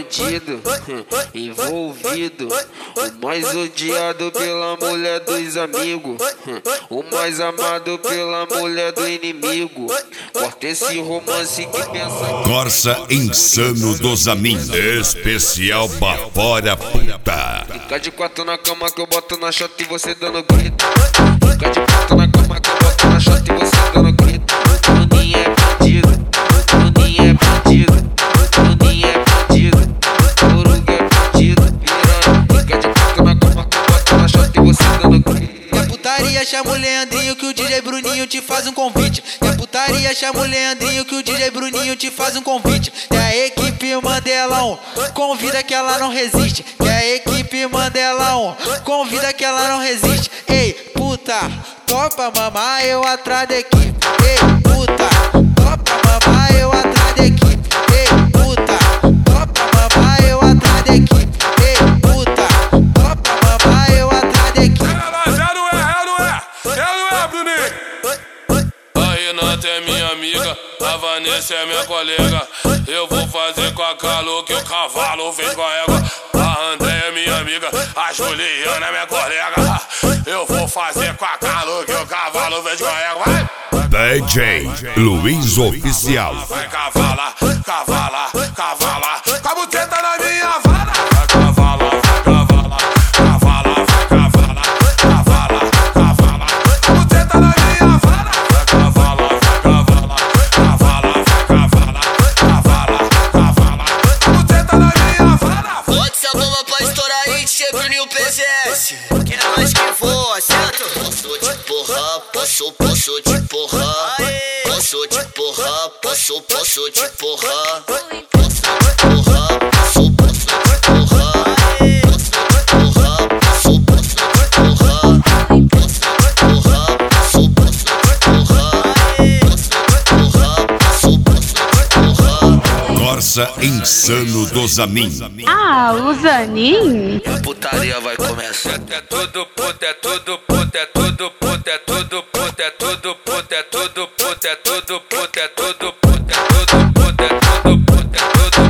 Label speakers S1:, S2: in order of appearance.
S1: bandido envolvido, o mais odiado pela mulher dos amigos, o mais amado pela mulher do inimigo. Corta esse romance que pensa.
S2: Corsa Insano do Zamin, especial pra fora puta.
S1: Fica de quatro na cama que eu boto na chota e você dando grito. Fica de quatro na cama que eu boto na chota e você dando grito. Juninho é bandido, Juninho é bandido, Juninho é bandido, Coruga é bandido, piranha. Fica de quatro na cama que eu boto na chota e você dando grito.
S3: É putaria, chama o Leandrinho que o DJ Bruninho te faz um convite. É putaria, chama o Leandrinho que o DJ Bruninho te faz um convite. E a equipe Mandelão convida que ela não resiste. E a equipe Mandelão convida que ela não resiste. Ei, puta, topa mamar eu atrás da equipe. Ei, puta, topa mamar eu atrás da equipe. Ei, puta, topa mamar eu atrás da equipe. Ei, puta, topa mamar eu atrás da equipe.
S4: A Renata é minha amiga, a Vanessa é minha colega. Eu vou fazer com a Calo que o cavalo fez com a égua. A André é minha amiga, a Juliana é minha colega. Eu vou fazer com a Calo que o cavalo fez com a égua.
S2: DJ Luiz Oficial.
S4: Vai cavalar, cavalar, cavalar, com a buceta na minha vara. Vai cavalar, vai cavalar, cavalar, vai cavalar, cavalar, cavalar, com a buceta na minha vara. Vai cavalar, vai cavalar, cavalar, vai cavalar, cavalar, cavalar, com a buceta na minha vara.
S5: Bota essa bomba pra estourar aí, DJ Bruninho PCS. Que é nós que voa, certo? Posso te porra, posso te porra. Posso te porra, posso te porra. Posso te porra, posso te porra. Posso te porra, posso te porra. Posso te porra, posso te porra. Posso te porra, posso te porra.
S2: Corsa Insano do Zamin.
S6: Ah, o Zanin?
S5: A putaria vai começar.
S4: É tudo puta, é tudo puta, é tudo puta, é tudo puta, é tudo puta, é tudo puta, é tudo puta, é tudo puta, é tudo puta, é tudo puta, é tudo